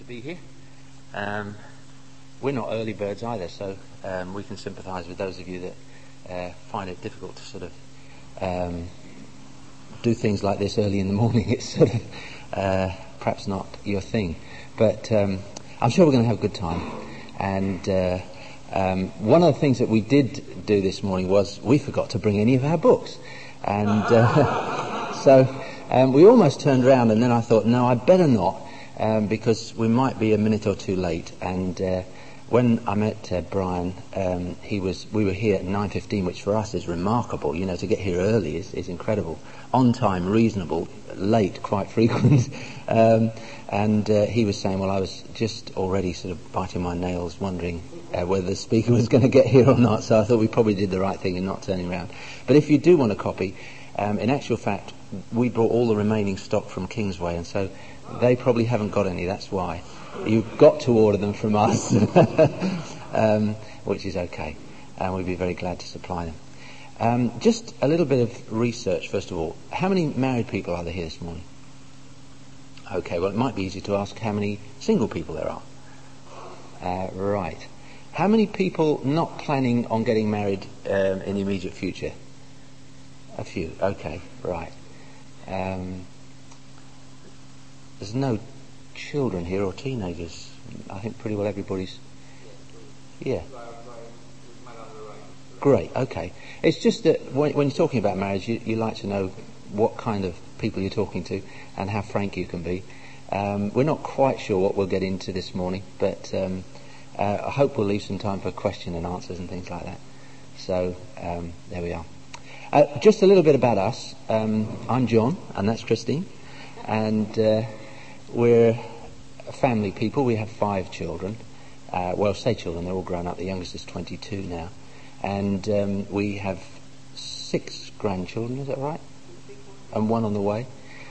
be here. We're not early birds either, so we can sympathise with those of you that find it difficult to sort of do things like this early in the morning. It's sort of perhaps not your thing, but I'm sure we're going to have a good time. And one of the things that we did do this morning was we forgot to bring any of our books, and so we almost turned around, and then I thought, no, I better not, because we might be a minute or two late. And when I met Brian, we were here at 9:15, which for us is remarkable. You know, to get here early is incredible. On time, reasonable; late, quite frequent. And he was saying, well, I was just already sort of biting my nails, wondering whether the speaker was going to get here or not. So I thought we probably did the right thing in not turning around. But if you do want a copy, in actual fact, we brought all the remaining stock from Kingsway, and so they probably haven't got any. That's why you've got to order them from us, which is okay, and we'd be very glad to supply them. Just a little bit of research first of all. How many married people are there here this morning? Okay, well, it might be easy to ask how many single people there are. Right. How many people not planning on getting married in the immediate future? A few. Okay, right. There's no children here or teenagers. I think pretty well everybody's... Yeah. Great, okay. It's just that when you're talking about marriage, you like to know what kind of people you're talking to and how frank you can be. We're not quite sure what we'll get into this morning, but I hope we'll leave some time for question and answers and things like that. So there we are. Just a little bit about us. I'm John, and that's Christine, and we're family people. We have 5 children. Well, say children, they're all grown up. The youngest is 22 now, and we have 6 grandchildren. Is that right? And 1 on the way.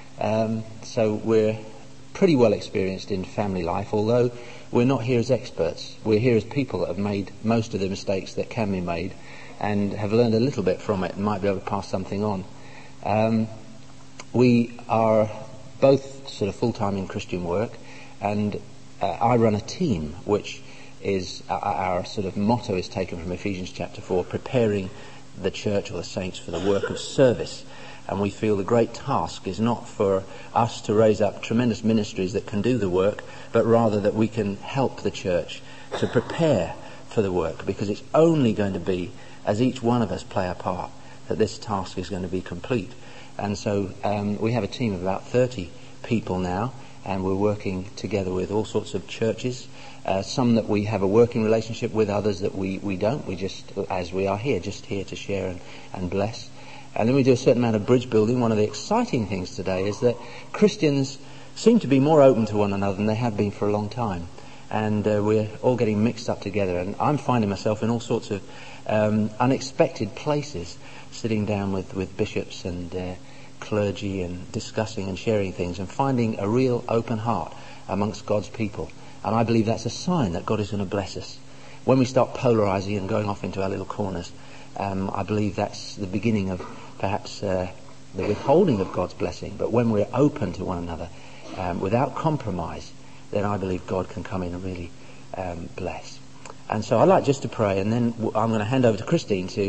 So we're pretty well experienced in family life, although we're not here as experts. We're here as people that have made most of the mistakes that can be made and have learned a little bit from it and might be able to pass something on. We are both sort of full-time in Christian work, and I run a team, which is our sort of motto is taken from Ephesians chapter 4, preparing the church or the saints for the work of service. And we feel the great task is not for us to raise up tremendous ministries that can do the work, but rather that we can help the church to prepare for the work, because it's only going to be as each one of us play a part that this task is going to be complete. And so we have a team of about 30 people now, and we're working together with all sorts of churches, some that we have a working relationship with, others that we don't. We just, as we are here, just here to share and bless. And then we do a certain amount of bridge building. One of the exciting things today is that Christians seem to be more open to one another than they have been for a long time. And we're all getting mixed up together. And I'm finding myself in all sorts of unexpected places, sitting down with bishops and clergy and discussing and sharing things and finding a real open heart amongst God's people. And I believe that's a sign that God is going to bless us. When we start polarising and going off into our little corners, I believe that's the beginning of perhaps the withholding of God's blessing. But when we're open to one another without compromise, then I believe God can come in and really bless. And so I'd like just to pray, and then I'm going to hand over to Christine to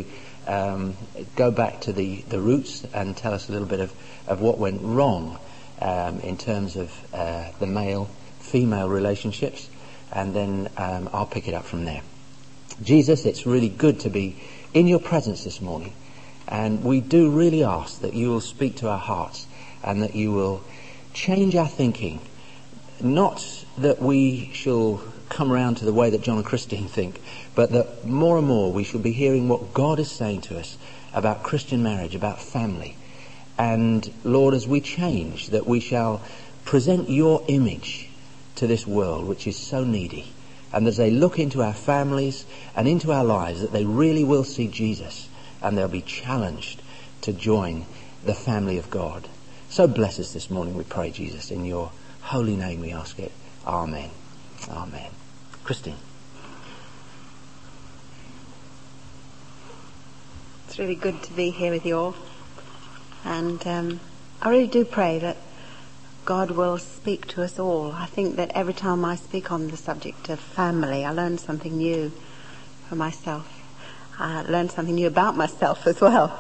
go back to the roots and tell us a little bit of what went wrong in terms of the male-female relationships, and then I'll pick it up from there. Jesus, it's really good to be in your presence this morning, and we do really ask that you will speak to our hearts and that you will change our thinking. Not that we shall come around to the way that John and Christine think, but that more and more we shall be hearing what God is saying to us about Christian marriage, about family. And Lord, as we change, that we shall present your image to this world which is so needy. And as they look into our families and into our lives, that they really will see Jesus, and they'll be challenged to join the family of God. So bless us this morning, we pray, Jesus. In your holy name we ask it. Amen. Amen. Christine. It's really good to be here with you all. And I really do pray that God will speak to us all. I think that every time I speak on the subject of family, I learn something new for myself. I learn something new about myself as well.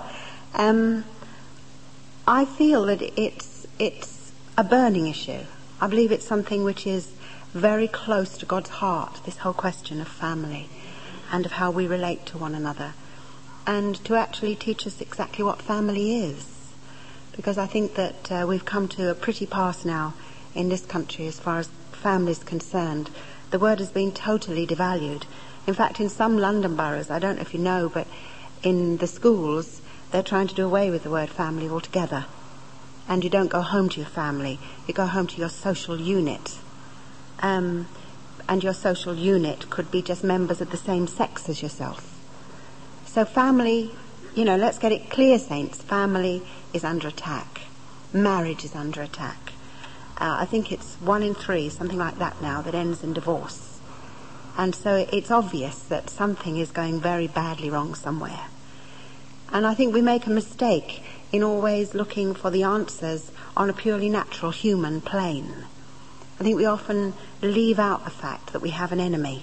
I feel that it's a burning issue. I believe it's something which is very close to God's heart, this whole question of family and of how we relate to one another, and to actually teach us exactly what family is. Because I think that we've come to a pretty pass now in this country as far as family is concerned. The word has been totally devalued. In fact, in some London boroughs, I don't know if you know, but in the schools, they're trying to do away with the word family altogether. And you don't go home to your family, you go home to your social unit. And your social unit could be just members of the same sex as yourself. So family, let's get it clear, saints, family is under attack. Marriage is under attack. I think it's 1 in 3, something like that now, that ends in divorce. And so it's obvious that something is going very badly wrong somewhere. And I think we make a mistake in always looking for the answers on a purely natural human plane. I think we often leave out the fact that we have an enemy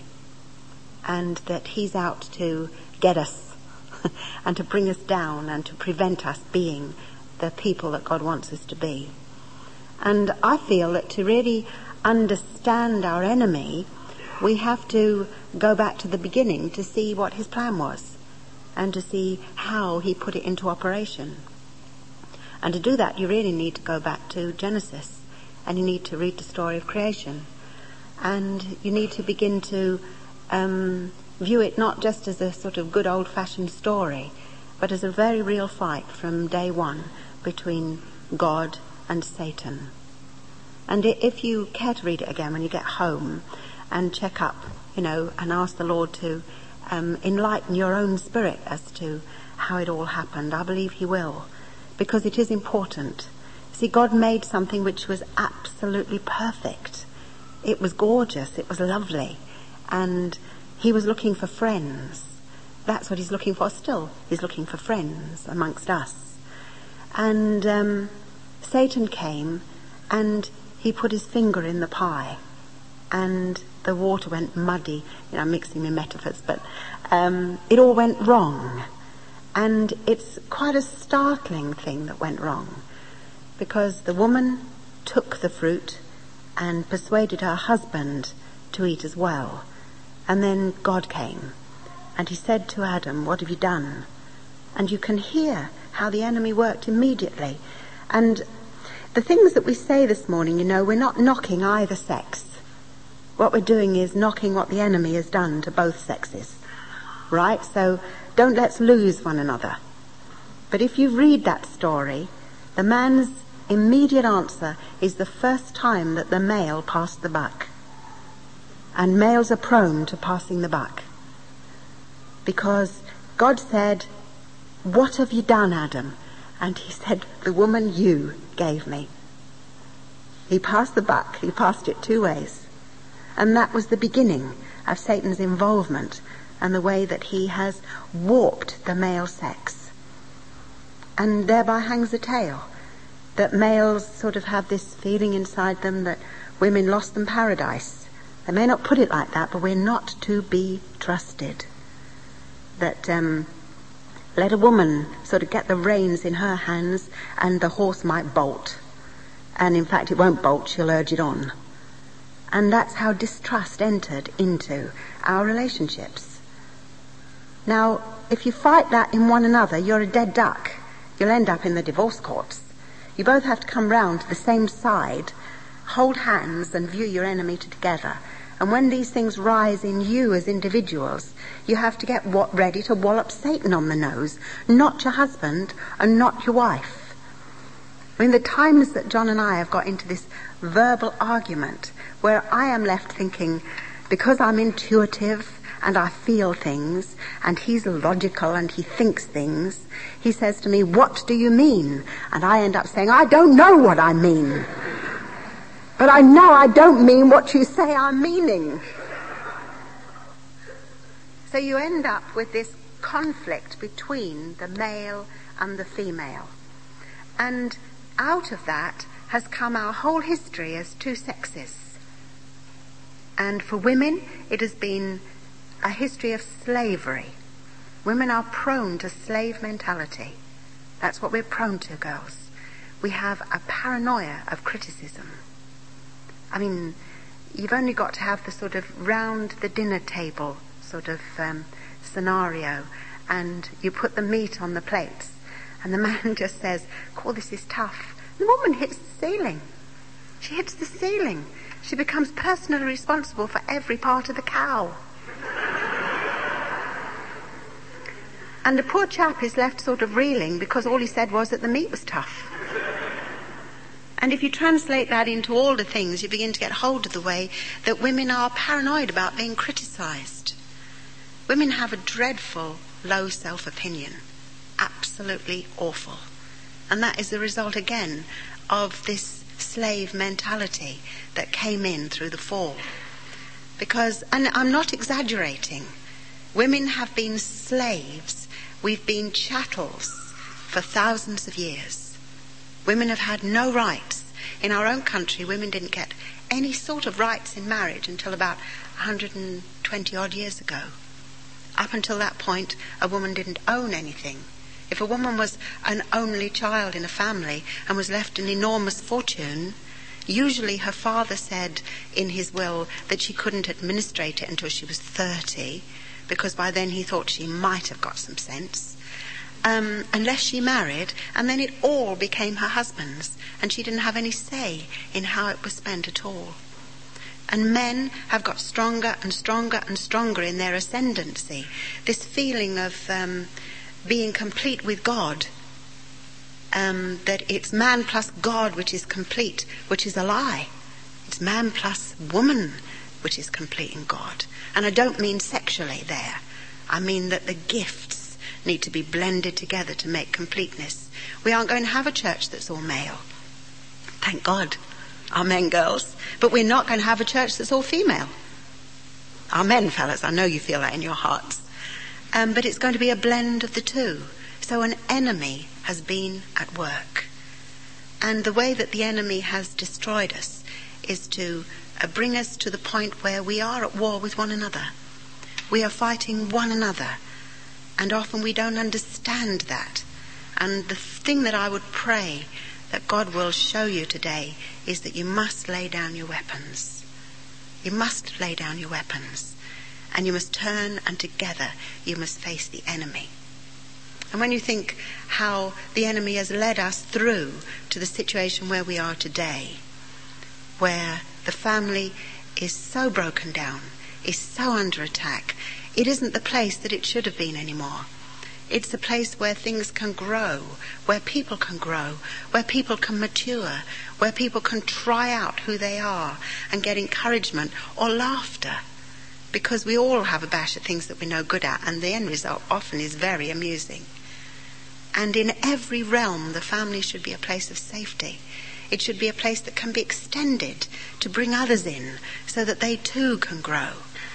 and that he's out to get us and to bring us down and to prevent us being the people that God wants us to be. And I feel that to really understand our enemy, we have to go back to the beginning to see what his plan was and to see how he put it into operation. And to do that, you really need to go back to Genesis, and you need to read the story of creation. And you need to begin to view it not just as a sort of good old-fashioned story, but as a very real fight from day one between God and Satan. And if you care to read it again when you get home and check up, and ask the Lord to enlighten your own spirit as to how it all happened, I believe he will, because it is important. See, God made something which was absolutely perfect. It was gorgeous, it was lovely, and he was looking for friends. That's what he's looking for still. He's looking for friends amongst us. And Satan came and he put his finger in the pie and the water went muddy. I'm mixing my metaphors, but it all went wrong. And it's quite a startling thing that went wrong, because the woman took the fruit and persuaded her husband to eat as well. And then God came and he said to Adam, "What have you done?" And you can hear how the enemy worked immediately. And the things that we say this morning, we're not knocking either sex. What we're doing is knocking what the enemy has done to both sexes. Right? So don't let's lose one another. But if you read that story, the man's immediate answer is the first time that the male passed the buck. And males are prone to passing the buck. Because God said, "What have you done, Adam?" And he said, "The woman you gave me." He passed the buck. He passed it 2 ways. And that was the beginning of Satan's involvement and the way that he has warped the male sex. And thereby hangs a tale that males sort of have this feeling inside them that women lost them paradise. They may not put it like that, but we're not to be trusted. That let a woman sort of get the reins in her hands and the horse might bolt. And in fact it won't bolt, she'll urge it on. And that's how distrust entered into our relationships. Now, if you fight that in one another, you're a dead duck. You'll end up in the divorce courts. You both have to come round to the same side, hold hands and view your enemy together. And when these things rise in you as individuals, you have to get ready to wallop Satan on the nose, not your husband and not your wife. I mean, the times that John and I have got into this verbal argument where I am left thinking, because I'm intuitive and I feel things and he's logical and he thinks things, he says to me, "What do you mean?" And I end up saying, "I don't know what I mean. But I know I don't mean what you say I'm meaning." So you end up with this conflict between the male and the female. And out of that has come our whole history as two sexes. And for women, it has been a history of slavery. Women are prone to slave mentality. That's what we're prone to, girls. We have a paranoia of criticism. I mean, you've only got to have the sort of round the dinner table sort of scenario, and you put the meat on the plates, and the man just says, "Oh, this is tough." The woman hits the ceiling. She hits the ceiling. She becomes personally responsible for every part of the cow. And the poor chap is left sort of reeling because all he said was that the meat was tough. And if you translate that into all the things, you begin to get hold of the way that women are paranoid about being criticised. Women have a dreadful low self-opinion. Absolutely awful. And that is the result, again, of this slave mentality that came in through the fall. Because, and I'm not exaggerating, women have been slaves. We've been chattels for thousands of years. Women have had no rights. In our own country, women didn't get any sort of rights in marriage until about 120 odd years ago. Up until that point, a woman didn't own anything. If a woman was an only child in a family and was left an enormous fortune, usually her father said in his will that she couldn't administrate it until she was 30, because by then he thought she might have got some sense, unless she married, and then it all became her husband's, and she didn't have any say in how it was spent at all. And men have got stronger and stronger and stronger in their ascendancy. This feeling of being complete with God, that it's man plus God which is complete, which is a lie. It's man plus woman which is complete in God. And I don't mean sexually there. I mean that the gifts need to be blended together to make completeness. We aren't going to have a church that's all male. Thank God. Amen, girls. But we're not going to have a church that's all female. Amen, fellas. I know you feel that in your hearts. But it's going to be a blend of the two. So an enemy has been at work. And the way that the enemy has destroyed us is to bring us to the point where we are at war with one another. We are fighting one another. And often we don't understand that. And the thing that I would pray that God will show you today is that you must lay down your weapons. You must lay down your weapons. And you must turn, and together you must face the enemy. And when you think how the enemy has led us through to the situation where we are today, where the family is so broken down, is so under attack, it isn't the place that it should have been anymore. It's a place where things can grow, where people can grow, where people can mature, where people can try out who they are and get encouragement or laughter. Because we all have a bash at things that we're no good at, and the end result often is very amusing. And in every realm, the family should be a place of safety. It should be a place that can be extended to bring others in so that they too can grow.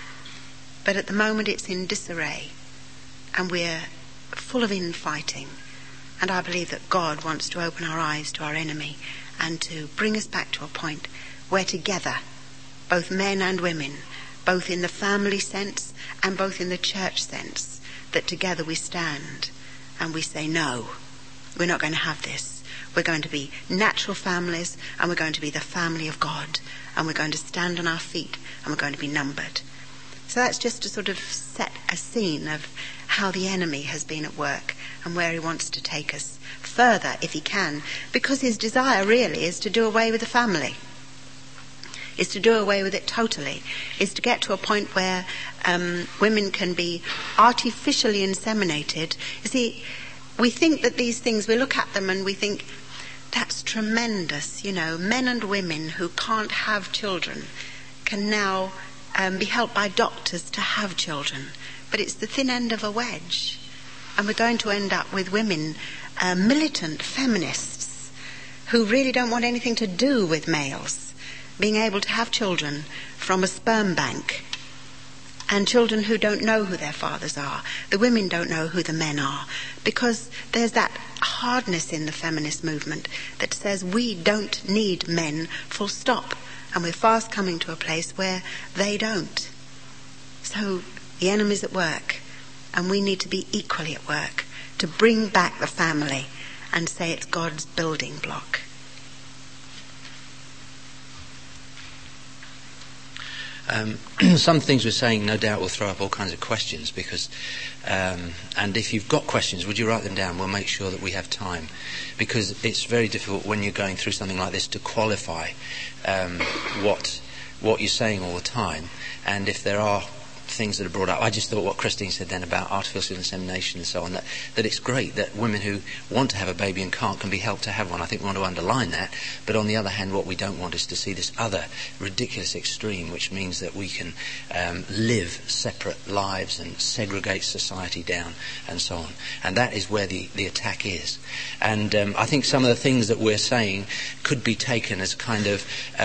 But at the moment it's in disarray, and we're full of infighting. And I believe that God wants to open our eyes to our enemy and to bring us back to a point where together, both men and women, both in the family sense and both in the church sense, that together we stand and we say, no, we're not going to have this. We're going to be natural families, and we're going to be the family of God, and we're going to stand on our feet, and we're going to be numbered. So that's just to sort of set a scene of how the enemy has been at work and where he wants to take us further if he can, because his desire really is to do away with the family, is to do away with it totally, is to get to a point where women can be artificially inseminated. You see, we think that these things, we look at them and we think, that's tremendous, you know, men and women who can't have children can now be helped by doctors to have children. But it's the thin end of a wedge. And we're going to end up with women, militant feminists, who really don't want anything to do with males being able to have children from a sperm bank. and children who don't know who their fathers are. The women don't know who the men are, because there's that hardness in the feminist movement that says we don't need men, full stop. And we're fast coming to a place where they don't. So the enemy's at work, and we need to be equally at work to bring back the family and say it's God's building block. Some things we're saying no doubt will throw up all kinds of questions, because and if you've got questions, would you write them down? We'll make sure that we have time, because it's very difficult when you're going through something like this to qualify what you're saying all the time. And if there are things that are brought up, I just thought what Christine said then about artificial insemination and so on, that it's great that women who want to have a baby and can't can be helped to have one. I think we want to underline that. But on the other hand, what we don't want is to see this other ridiculous extreme, which means that we can live separate lives and segregate society down and so on. And that is where the attack is. And I think some of the things that we're saying could be taken as kind of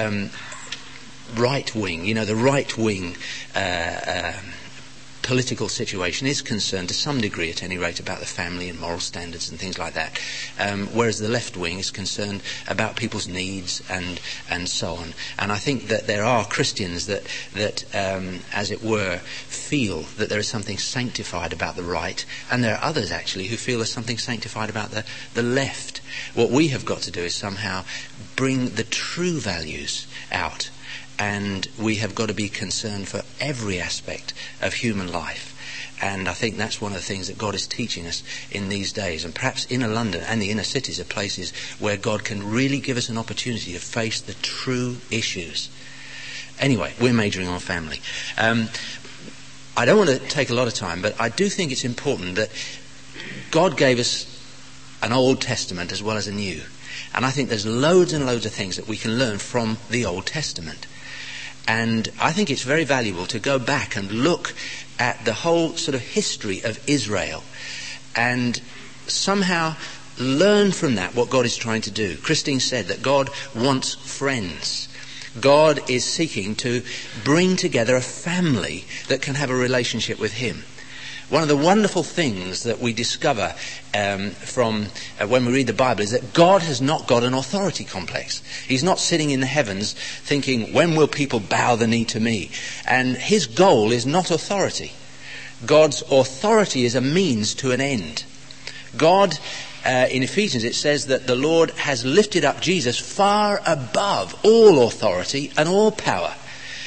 right wing. The right wing political situation is concerned to some degree, at any rate, about the family and moral standards and things like that, whereas the left wing is concerned about people's needs and so on. And I think that there are Christians that as it were, feel that there is something sanctified about the right, and there are others actually who feel there's something sanctified about the left. What we have got to do is somehow bring the true values out. And we have got to be concerned for every aspect of human life. And I think that's one of the things that God is teaching us in these days. And perhaps inner London and the inner cities are places where God can really give us an opportunity to face the true issues. Anyway, we're majoring on family. I don't want to take a lot of time, but I do think it's important that God gave us an Old Testament as well as a New. And I think there's loads and loads of things that we can learn from the Old Testament. And I think it's very valuable to go back and look at the whole sort of history of Israel and somehow learn from that what God is trying to do. Christine said that God wants friends. God is seeking to bring together a family that can have a relationship with Him. One of the wonderful things that we discover from when we read the Bible is that God has not got an authority complex. He's not sitting in the heavens thinking, when will people bow the knee to me? And His goal is not authority. God's authority is a means to an end. God, in Ephesians it says that the Lord has lifted up Jesus far above all authority and all power.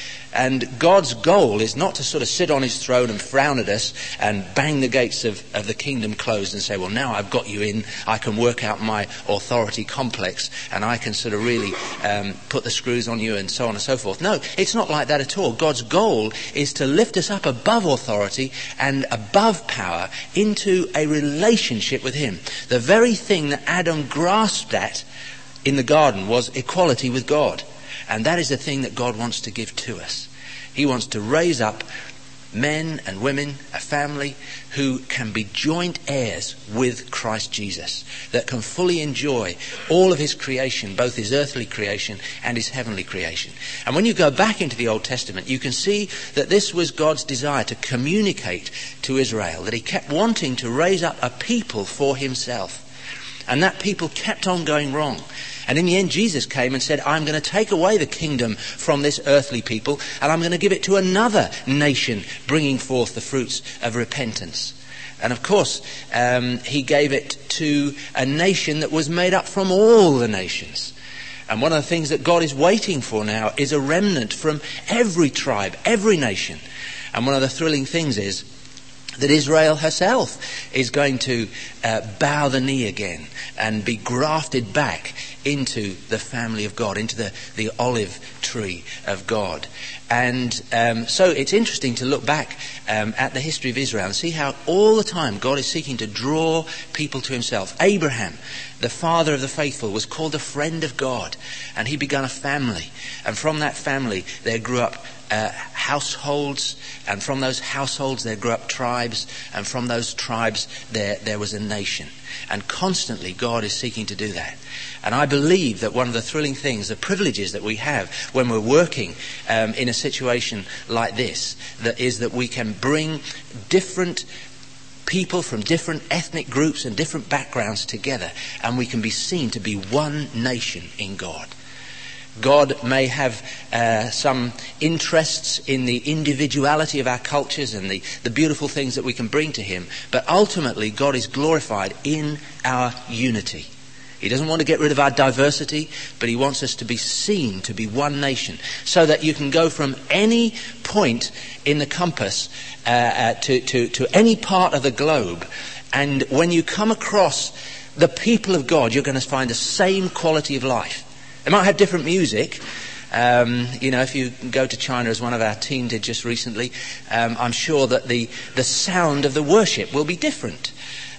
And God's goal is not to sort of sit on His throne and frown at us and bang the gates of the kingdom closed and say, well, now I've got you in, I can work out my authority complex and I can sort of really put the screws on you and so on and so forth. No, it's not like that at all. God's goal is to lift us up above authority and above power into a relationship with Him. The very thing that Adam grasped at in the garden was equality with God. And that is the thing that God wants to give to us. He wants to raise up men and women, a family, who can be joint heirs with Christ Jesus, that can fully enjoy all of His creation, both His earthly creation and His heavenly creation. And when you go back into the Old Testament, you can see that this was God's desire to communicate to Israel, that He kept wanting to raise up a people for Himself. And that people kept on going wrong. And in the end, Jesus came and said, I'm going to take away the kingdom from this earthly people and I'm going to give it to another nation, bringing forth the fruits of repentance. And of course, He gave it to a nation that was made up from all the nations. And one of the things that God is waiting for now is a remnant from every tribe, every nation. And one of the thrilling things is that Israel herself is going to bow the knee again and be grafted back into the family of God, into the olive tree of God. And so it's interesting to look back at the history of Israel and see how all the time God is seeking to draw people to Himself. Abraham, the father of the faithful, was called a friend of God, and he began a family. And from that family there grew up households, and from those households there grew up tribes, and from those tribes there was a nation. And constantly God is seeking to do that. And I believe that one of the thrilling things, the privileges that we have when we're working in a situation like this, that we can bring different people from different ethnic groups and different backgrounds together, and we can be seen to be one nation in God. God may have some interests in the individuality of our cultures and the beautiful things that we can bring to him, but ultimately God is glorified in our unity. He doesn't want to get rid of our diversity, but he wants us to be seen to be one nation, so that you can go from any point in the compass to any part of the globe, and when you come across the people of God, you're going to find the same quality of life. They might have different music. If you go to China, as one of our team did just recently, I'm sure that the sound of the worship will be different.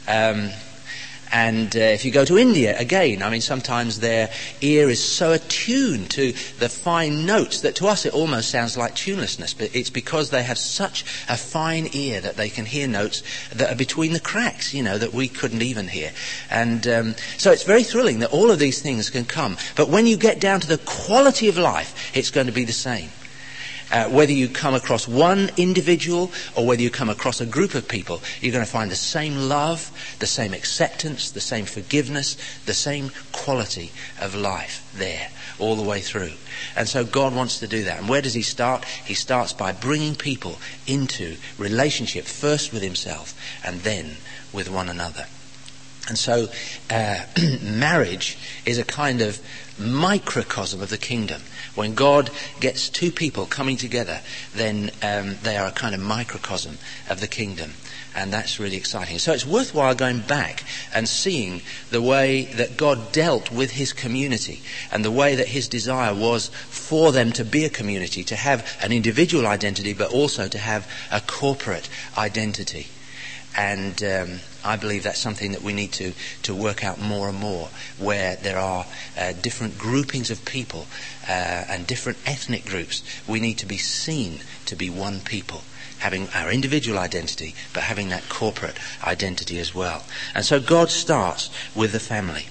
And if you go to India, again, sometimes their ear is so attuned to the fine notes that to us it almost sounds like tunelessness. But it's because they have such a fine ear that they can hear notes that are between the cracks, that we couldn't even hear. And so it's very thrilling that all of these things can come. But when you get down to the quality of life, it's going to be the same. Whether you come across one individual or whether you come across a group of people, you're going to find the same love, the same acceptance, the same forgiveness, the same quality of life there all the way through. And so God wants to do that. And where does he start? He starts by bringing people into relationship, first with himself and then with one another. And so marriage is a kind of microcosm of the kingdom. When God gets two people coming together, then they are a kind of microcosm of the kingdom. And that's really exciting. So it's worthwhile going back and seeing the way that God dealt with his community and the way that his desire was for them to be a community, to have an individual identity, but also to have a corporate identity. And I believe that's something that we need to work out more and more, where there are different groupings of people and different ethnic groups. We need to be seen to be one people, having our individual identity, but having that corporate identity as well. And so God starts with the family.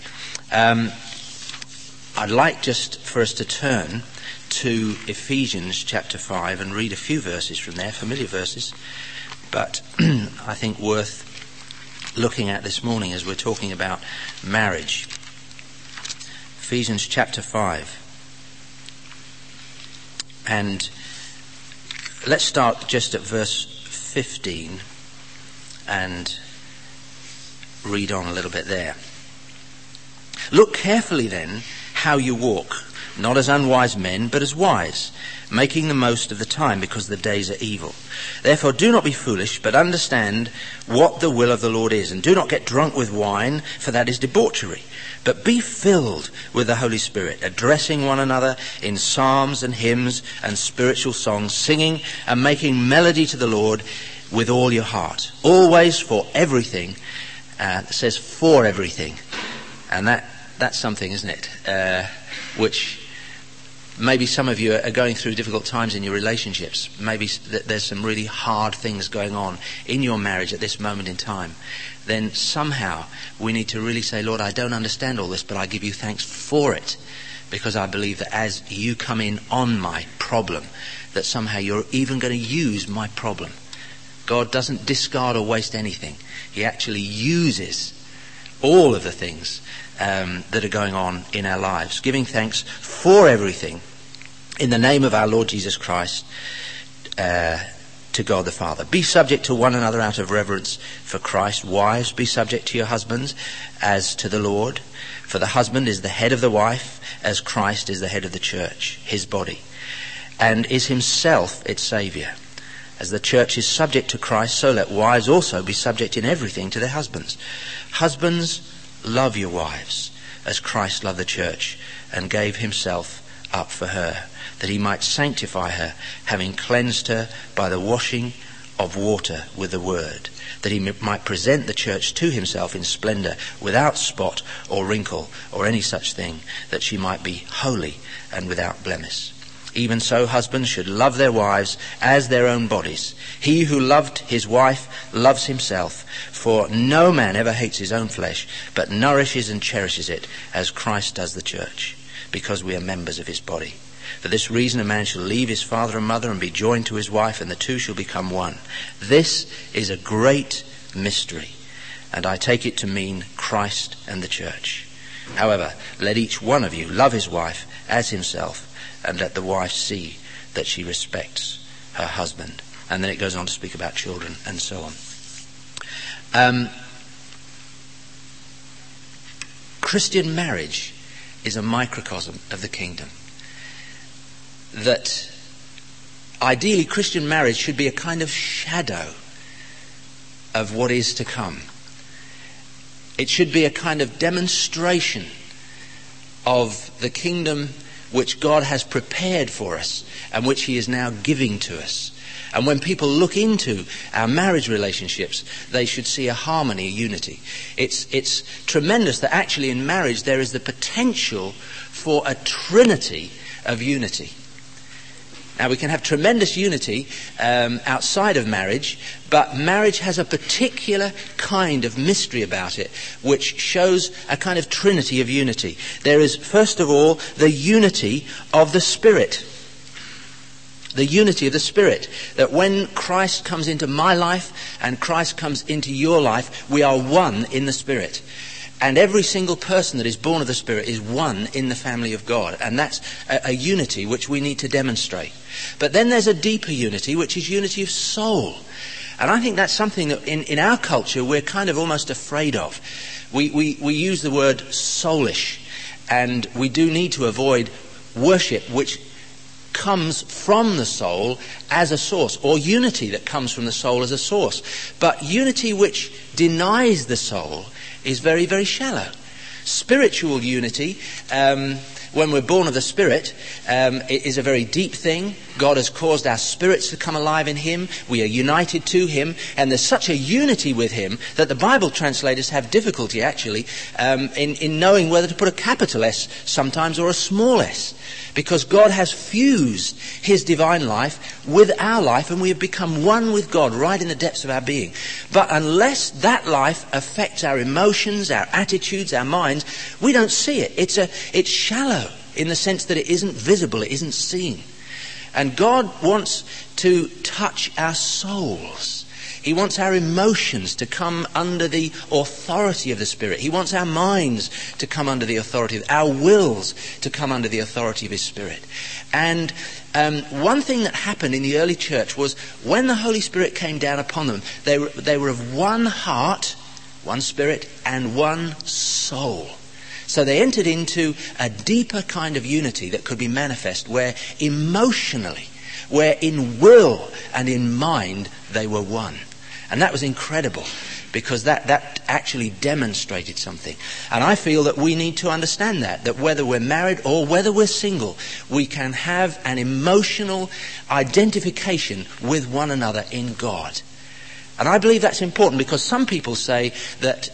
I'd like just for us to turn to Ephesians chapter 5 and read a few verses from there, familiar verses, but I think worth looking at this morning as we're talking about marriage. Ephesians chapter 5. And let's start just at verse 15 and read on a little bit there. Look carefully then how you walk, not as unwise men, but as wise, making the most of the time, because the days are evil. Therefore do not be foolish, but understand what the will of the Lord is, and do not get drunk with wine, for that is debauchery, but be filled with the Holy Spirit, addressing one another in psalms and hymns and spiritual songs, singing and making melody to the Lord with all your heart, always for everything. It says for everything, and that's something, isn't it? Which maybe some of you are going through difficult times in your relationships. Maybe there's some really hard things going on in your marriage at this moment in time. Then somehow we need to really say, Lord, I don't understand all this, but I give you thanks for it, because I believe that as you come in on my problem, that somehow you're even going to use my problem. God doesn't discard or waste anything. He actually uses all of the things that are going on in our lives, giving thanks for everything in the name of our Lord Jesus Christ to God the Father. Be subject to one another out of reverence for Christ. Wives, be subject to your husbands as to the Lord. For the husband is the head of the wife, as Christ is the head of the church, his body, and is himself its Saviour. As the church is subject to Christ, so let wives also be subject in everything to their husbands. Husbands, love your wives, as Christ loved the church and gave himself up for her, that he might sanctify her, having cleansed her by the washing of water with the word, that he might present the church to himself in splendour, without spot or wrinkle or any such thing, that she might be holy and without blemish. Even so, husbands should love their wives as their own bodies. He who loved his wife loves himself, for no man ever hates his own flesh, but nourishes and cherishes it, as Christ does the church, because we are members of his body. For this reason a man shall leave his father and mother and be joined to his wife, and the two shall become one. This is a great mystery, and I take it to mean Christ and the church. However, let each one of you love his wife as himself, and let the wife see that she respects her husband. And then it goes on to speak about children and so on. Christian marriage is a microcosm of the kingdom. That ideally Christian marriage should be a kind of shadow of what is to come. It should be a kind of demonstration of the kingdom which God has prepared for us and which he is now giving to us. And when people look into our marriage relationships, they should see a harmony, a unity. It's tremendous that actually in marriage there is the potential for a trinity of unity. Now we can have tremendous unity outside of marriage, but marriage has a particular kind of mystery about it which shows a kind of trinity of unity. There is, first of all, the unity of the Spirit. The unity of the Spirit. That when Christ comes into my life and Christ comes into your life, we are one in the Spirit. And every single person that is born of the Spirit is one in the family of God. And that's a unity which we need to demonstrate. But then there's a deeper unity, which is unity of soul. And I think that's something that in our culture we're kind of almost afraid of. We use the word soulish. And we do need to avoid worship which comes from the soul as a source, or unity that comes from the soul as a source. But unity which denies the soul is very, very shallow. Spiritual unity, when we're born of the Spirit, it is a very deep thing. God has caused our spirits to come alive in him. We are united to him, and there's such a unity with him that the Bible translators have difficulty actually in knowing whether to put a capital S sometimes or a small s. Because God has fused his divine life with our life, and we have become one with God right in the depths of our being. But unless that life affects our emotions, our attitudes, our minds, we don't see it. It's shallow in the sense that it isn't visible, it isn't seen. And God wants to touch our souls. He wants our emotions to come under the authority of the Spirit. He wants our minds to come under the authority of our wills to come under the authority of his Spirit. And one thing that happened in the early church was when the Holy Spirit came down upon them, they were of one heart, one spirit, and one soul. So they entered into a deeper kind of unity that could be manifest, where emotionally, where in will and in mind they were one. And that was incredible, because that actually demonstrated something. And I feel that we need to understand that whether we're married or whether we're single, we can have an emotional identification with one another in God. And I believe that's important, because some people say that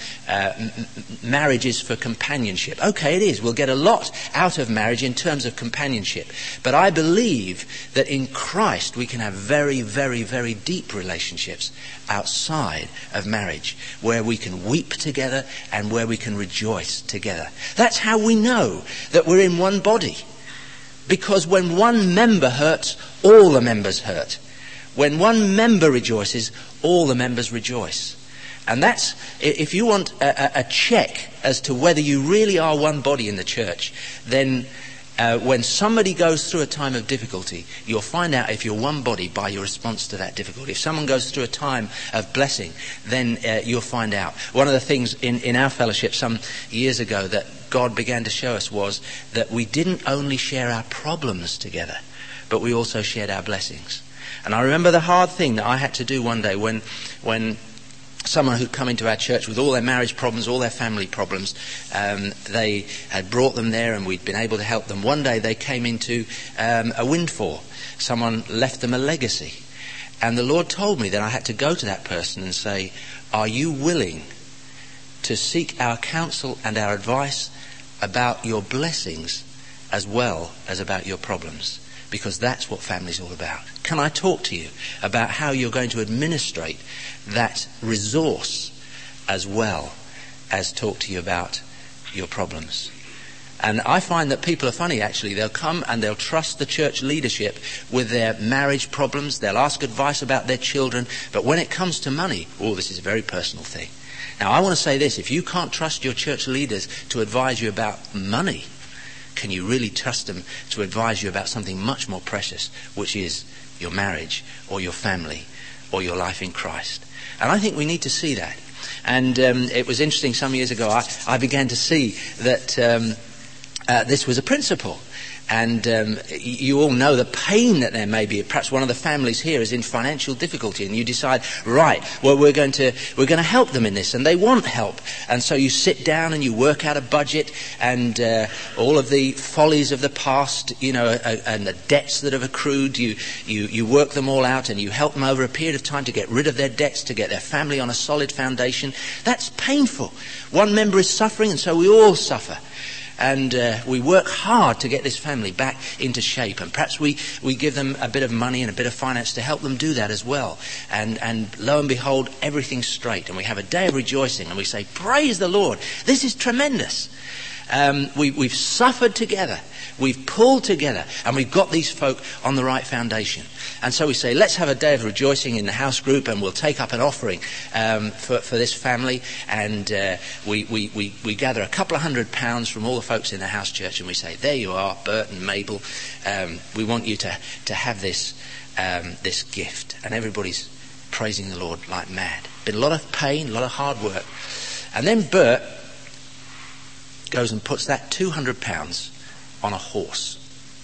marriage is for companionship. Okay, it is. We'll get a lot out of marriage in terms of companionship. But I believe that in Christ we can have very, very, very deep relationships outside of marriage, where we can weep together and where we can rejoice together. That's how we know that we're in one body. Because when one member hurts, all the members hurt. When one member rejoices, all the members rejoice. And that's, if you want a check as to whether you really are one body in the church, then when somebody goes through a time of difficulty, you'll find out if you're one body by your response to that difficulty. If someone goes through a time of blessing, then you'll find out. One of the things in our fellowship some years ago that God began to show us was that we didn't only share our problems together, but we also shared our blessings. And I remember the hard thing that I had to do one day when someone who'd come into our church with all their marriage problems, all their family problems, they had brought them there and we'd been able to help them. One day they came into a windfall. Someone left them a legacy. And the Lord told me that I had to go to that person and say, are you willing to seek our counsel and our advice about your blessings as well as about your problems? Because that's what family's all about. Can I talk to you about how you're going to administrate that resource as well as talk to you about your problems? And I find that people are funny, actually. They'll come and they'll trust the church leadership with their marriage problems. They'll ask advice about their children. But when it comes to money, this is a very personal thing. Now, I want to say this. If you can't trust your church leaders to advise you about money, can you really trust them to advise you about something much more precious, which is your marriage or your family or your life in Christ? And I think we need to see that. And it was interesting, some years ago, I began to see that this was a principle. And you all know the pain that there may be. Perhaps one of the families here is in financial difficulty, and you decide, right, well, we're going to help them in this, and they want help. And so you sit down and you work out a budget, and all of the follies of the past, and the debts that have accrued, you work them all out, and you help them over a period of time to get rid of their debts, to get their family on a solid foundation. That's painful. One member is suffering, and so we all suffer. And we work hard to get this family back into shape. And perhaps we give them a bit of money and a bit of finance to help them do that as well. And lo and behold, everything's straight. And we have a day of rejoicing. And we say, praise the Lord. This is tremendous. We've suffered together. We've pulled together. And we've got these folk on the right foundation. And so we say, let's have a day of rejoicing in the house group, and we'll take up an offering for this family. And we gather a couple of £100 from all the folks in the house church, and we say, there you are, Bert and Mabel. We want you to have this gift. And everybody's praising the Lord like mad. Been a lot of pain, a lot of hard work. And then Bert goes and puts that £200 on a horse.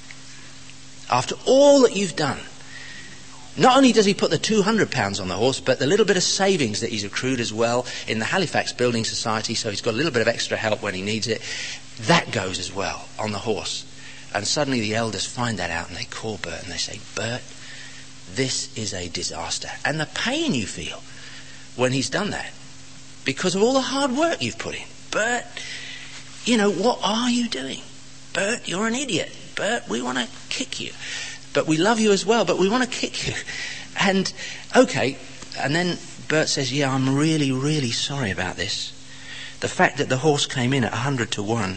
After all that you've done, not only does he put the £200 on the horse, but the little bit of savings that he's accrued as well in the Halifax Building Society, so he's got a little bit of extra help when he needs it, that goes as well on the horse. And suddenly the elders find that out, and they call Bert and they say, Bert, this is a disaster. And the pain you feel when he's done that, because of all the hard work you've put in. Bert, what are you doing? Bert, you're an idiot. Bert, we want to kick you. But we love you as well, but we want to kick you. And, okay, and then Bert says, yeah, I'm really, really sorry about this. The fact that the horse came in at 100 to 1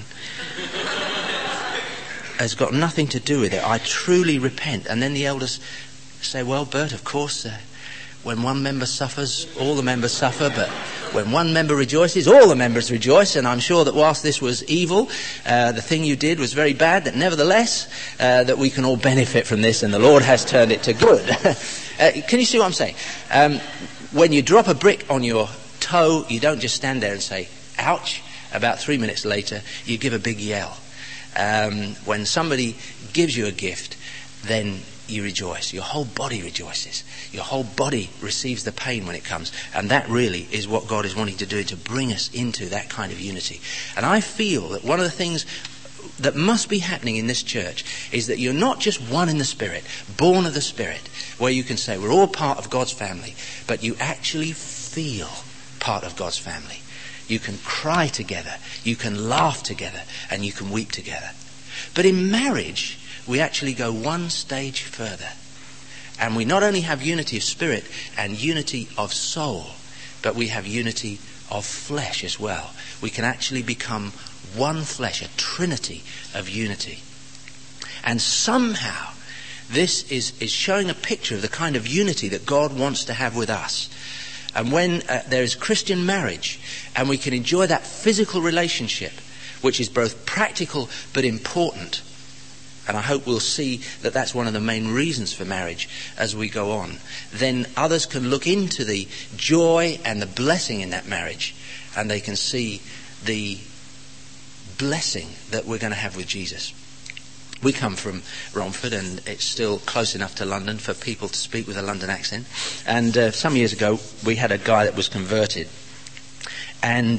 has got nothing to do with it. I truly repent. And then the elders say, well, Bert, of course, when one member suffers, all the members suffer, but when one member rejoices, all the members rejoice. And I'm sure that whilst this was evil, the thing you did was very bad, that nevertheless, that we can all benefit from this, and the Lord has turned it to good. Can you see what I'm saying? When you drop a brick on your toe, you don't just stand there and say, ouch. About 3 minutes later, you give a big yell. When somebody gives you a gift, then you rejoice. Your whole body rejoices. Your whole body receives the pain when it comes. And that really is what God is wanting to do, to bring us into that kind of unity. And I feel that one of the things that must be happening in this church is that you're not just one in the Spirit, born of the Spirit, where you can say we're all part of God's family, but you actually feel part of God's family. You can cry together, you can laugh together, and you can weep together. But in marriage, we actually go one stage further. And we not only have unity of spirit and unity of soul, but we have unity of flesh as well. We can actually become one flesh, a trinity of unity. And somehow this is showing a picture of the kind of unity that God wants to have with us. And when there is Christian marriage, and we can enjoy that physical relationship, which is both practical but important, and I hope we'll see that that's one of the main reasons for marriage as we go on, then others can look into the joy and the blessing in that marriage, and they can see the blessing that we're going to have with Jesus. We come from Romford, and it's still close enough to London for people to speak with a London accent. And some years ago, we had a guy that was converted, and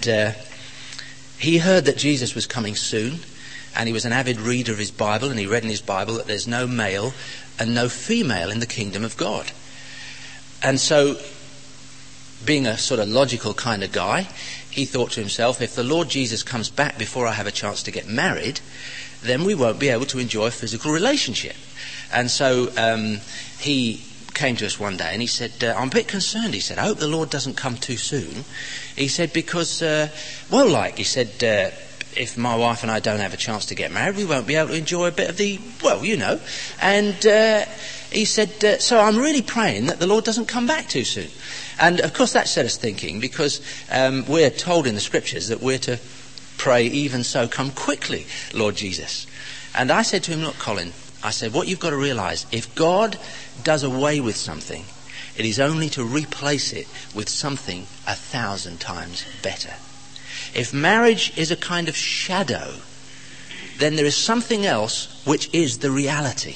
he heard that Jesus was coming soon. And he was an avid reader of his Bible, and he read in his Bible that there's no male and no female in the kingdom of God. And so, being a sort of logical kind of guy, he thought to himself, if the Lord Jesus comes back before I have a chance to get married, then we won't be able to enjoy a physical relationship. And so he came to us one day and he said, I'm a bit concerned. He said, I hope the Lord doesn't come too soon. He said, because, he said, if my wife and I don't have a chance to get married, we won't be able to enjoy a bit of the, well, you know. And he said, so I'm really praying that the Lord doesn't come back too soon. And of course that set us thinking, because we're told in the scriptures that we're to pray, even so come quickly, Lord Jesus. And I said to him, look, Colin, I said, what you've got to realise, if God does away with something, it is only to replace it with something 1,000 times better. If marriage is a kind of shadow, then there is something else which is the reality.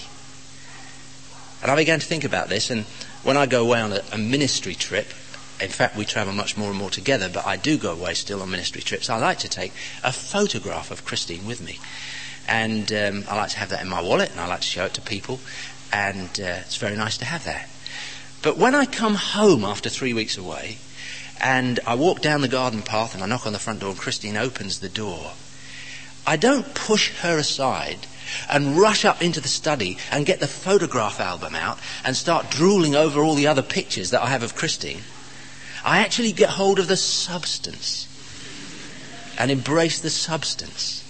And I began to think about this, and when I go away on a ministry trip, in fact we travel much more and more together, but I do go away still on ministry trips, I like to take a photograph of Christine with me. And I like to have that in my wallet, and I like to show it to people, and it's very nice to have that. But when I come home after 3 weeks away, and I walk down the garden path and I knock on the front door and Christine opens the door, I don't push her aside and rush up into the study and get the photograph album out and start drooling over all the other pictures that I have of Christine. I actually get hold of the substance and embrace the substance.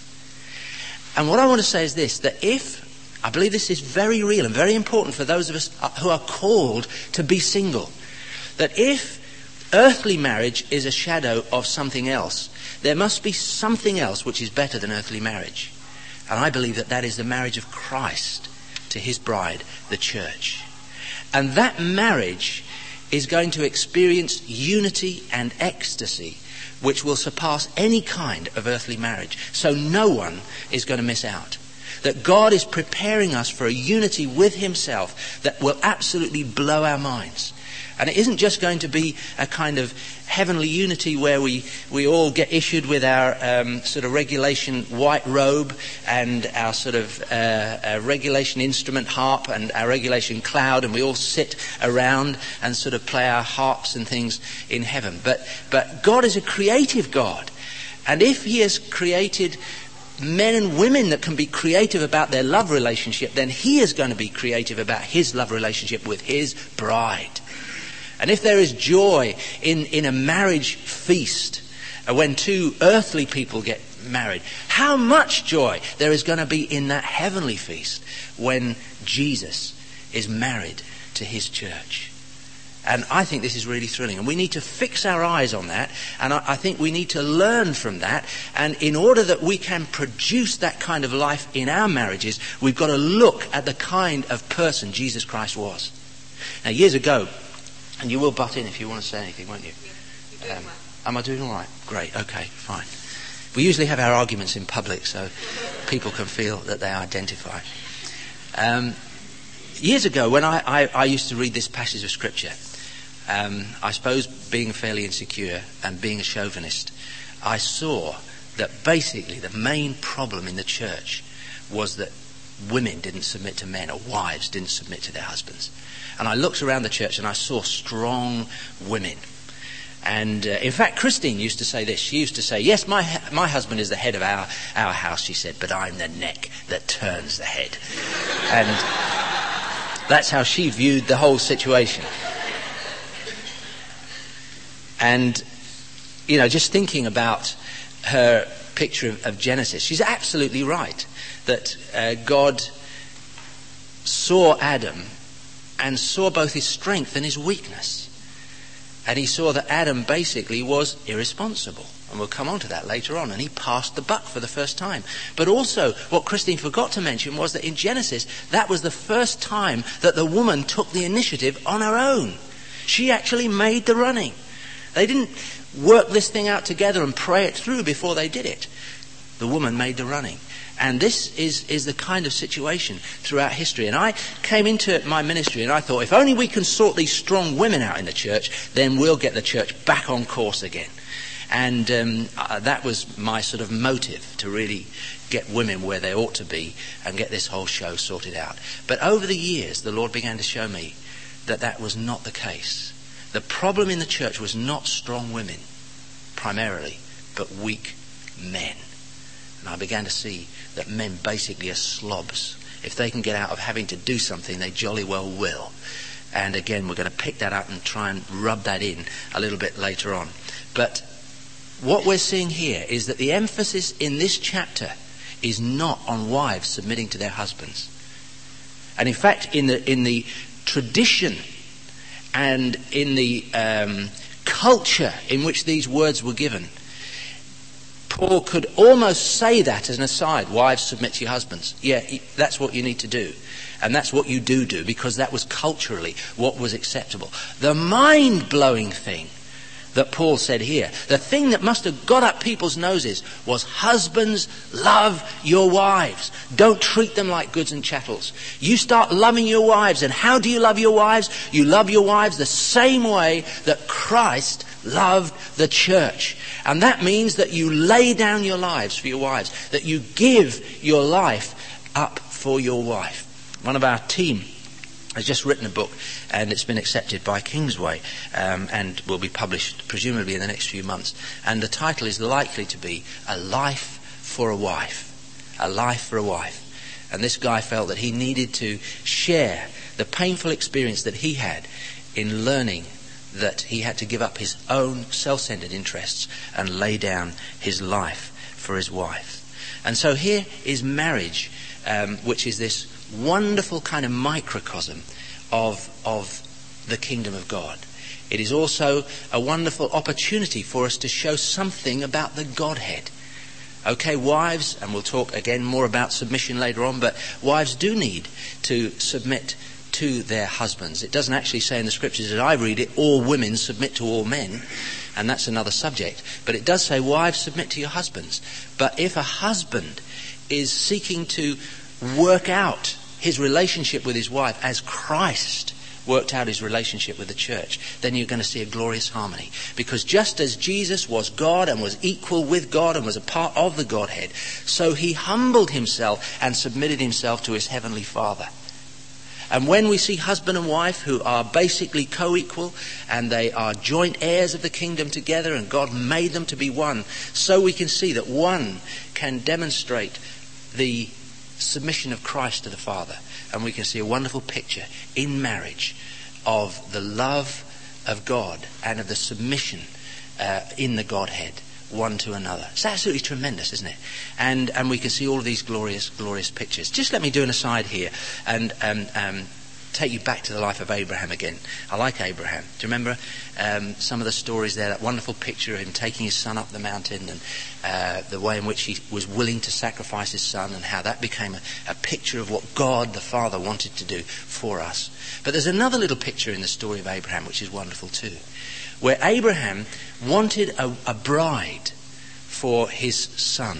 And what I want to say is this, that I believe this is very real and very important for those of us who are called to be single, that if earthly marriage is a shadow of something else, there must be something else which is better than earthly marriage. And I believe that that is the marriage of Christ to his bride, the church. And that marriage is going to experience unity and ecstasy which will surpass any kind of earthly marriage. So no one is going to miss out. That God is preparing us for a unity with himself that will absolutely blow our minds. And it isn't just going to be a kind of heavenly unity where we all get issued with our sort of regulation white robe and our sort of regulation instrument harp and our regulation cloud, and we all sit around and sort of play our harps and things in heaven. But God is a creative God. And if he has created men and women that can be creative about their love relationship, then he is going to be creative about his love relationship with his bride. And if there is joy in a marriage feast when two earthly people get married, how much joy there is going to be in that heavenly feast when Jesus is married to his church. And I think this is really thrilling, and we need to fix our eyes on that, and I think we need to learn from that. And in order that we can produce that kind of life in our marriages, we've got to look at the kind of person Jesus Christ was. Now, years ago, and you will butt in if you want to say anything, won't you? Am I doing all right? Great, okay, fine. We usually have our arguments in public so people can feel that they identify. Years ago, when I used to read this passage of Scripture, I suppose being fairly insecure and being a chauvinist, I saw that basically the main problem in the church was that women didn't submit to men, or wives didn't submit to their husbands. And I looked around the church and I saw strong women. And in fact, Christine used to say this. She used to say, yes, my husband is the head of our house, she said, but I'm the neck that turns the head. And that's how she viewed the whole situation. And, you know, just thinking about her picture of Genesis, she's absolutely right that God saw Adam and saw both his strength and his weakness. And he saw that Adam basically was irresponsible. And we'll come on to that later on. And he passed the buck for the first time. But also, what Christine forgot to mention was that in Genesis, that was the first time that the woman took the initiative on her own. She actually made the running. They didn't work this thing out together and pray it through before they did it. The woman made the running. And this is the kind of situation throughout history. And I came into my ministry and I thought, if only we can sort these strong women out in the church, then we'll get the church back on course again. And that was my sort of motive, to really get women where they ought to be and get this whole show sorted out. But over the years, the Lord began to show me that that was not the case. The problem in the church was not strong women, primarily, but weak men. And I began to see that men basically are slobs. If they can get out of having to do something, they jolly well will. And again, we're going to pick that up and try and rub that in a little bit later on. But what we're seeing here is that the emphasis in this chapter is not on wives submitting to their husbands. And in fact, in the tradition and in the culture in which these words were given, Paul could almost say that as an aside: wives, submit to your husbands. Yeah, that's what you need to do. And that's what you do, because that was culturally what was acceptable. The mind-blowing thing that Paul said here, the thing that must have got up people's noses, was husbands, love your wives. Don't treat them like goods and chattels. You start loving your wives. And how do you love your wives? You love your wives the same way that Christ loved the church. And that means that you lay down your lives for your wives, that you give your life up for your wife. One of our team has just written a book, and it's been accepted by Kingsway, and will be published presumably in the next few months. And the title is likely to be A Life for a Wife. A Life for a Wife. And this guy felt that he needed to share the painful experience that he had in learning that he had to give up his own self-centered interests and lay down his life for his wife. And so here is marriage, which is this wonderful kind of microcosm of the kingdom of God. It is also a wonderful opportunity for us to show something about the Godhead. Okay, wives, and we'll talk again more about submission later on, but wives do need to submit to their husbands. It doesn't actually say in the scriptures, as I read it, all women submit to all men, and that's another subject. But it does say, wives, submit to your husbands. But if a husband is seeking to work out his relationship with his wife as Christ worked out his relationship with the church, then you're going to see a glorious harmony. Because just as Jesus was God and was equal with God and was a part of the Godhead, so he humbled himself and submitted himself to his heavenly Father. And when we see husband and wife who are basically co-equal and they are joint heirs of the kingdom together and God made them to be one, so we can see that one can demonstrate the submission of Christ to the Father. And we can see a wonderful picture in marriage of the love of God and of the submission in the Godhead one to another. It's absolutely tremendous, isn't it? And we can see all of these glorious pictures. Just let me do an aside here and take you back to the life of Abraham again. I like Abraham. Do you remember some of the stories there? That wonderful picture of him taking his son up the mountain, and the way in which he was willing to sacrifice his son, and how that became a picture of what God the Father wanted to do for us. But there's another little picture in the story of Abraham which is wonderful too, where Abraham wanted a bride for his son.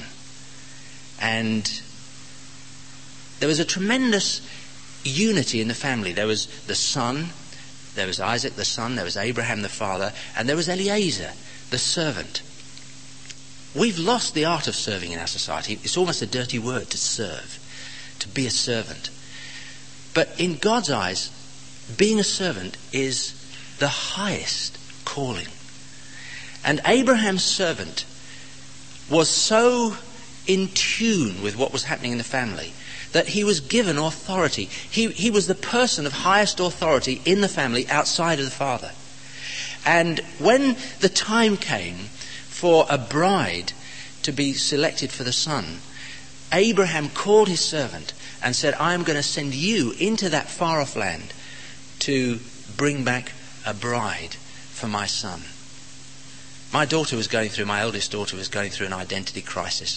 And there was a tremendous unity in the family. There was the son, there was Isaac the son, there was Abraham the father, and there was Eliezer the servant. We've lost the art of serving in our society. It's almost a dirty word to serve, to be a servant. But in God's eyes, being a servant is the highest calling. And Abraham's servant was so in tune with what was happening in the family that he was given authority. He was the person of highest authority in the family outside of the father. And when the time came for a bride to be selected for the son, Abraham called his servant and said, I am going to send you into that far off land to bring back a bride for my son. My eldest daughter was going through an identity crisis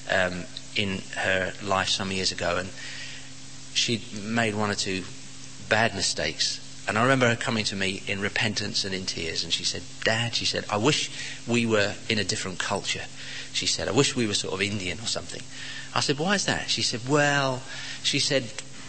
in her life some years ago, and she'd made one or two bad mistakes. And I remember her coming to me in repentance and in tears, and she said, Dad, she said, I wish we were in a different culture. She said, I wish we were sort of Indian or something. I said, why is that? She said, well, she said,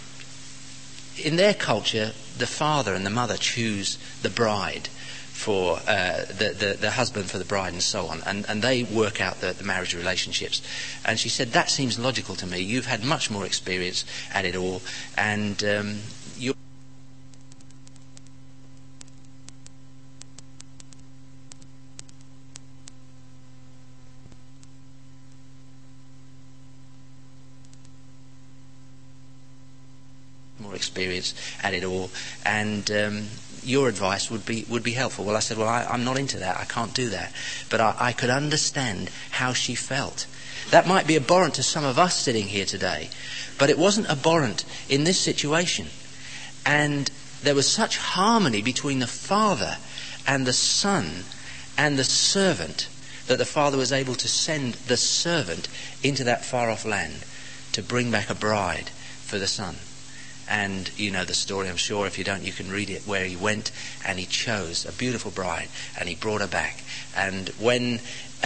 in their culture, the father and the mother choose the bride for the husband for the bride and so on, and they work out the marriage relationships. And she said, that seems logical to me. You've had much more experience at it all, and you're more experience at it all, and your advice would be helpful. Well, I said, I'm not into that. I can't do that. But I could understand how she felt. That might be abhorrent to some of us sitting here today, but it wasn't abhorrent in this situation. And there was such harmony between the father and the son and the servant that the father was able to send the servant into that far-off land to bring back a bride for the son. And you know the story, I'm sure. If you don't, you can read it, where he went and he chose a beautiful bride and he brought her back. And when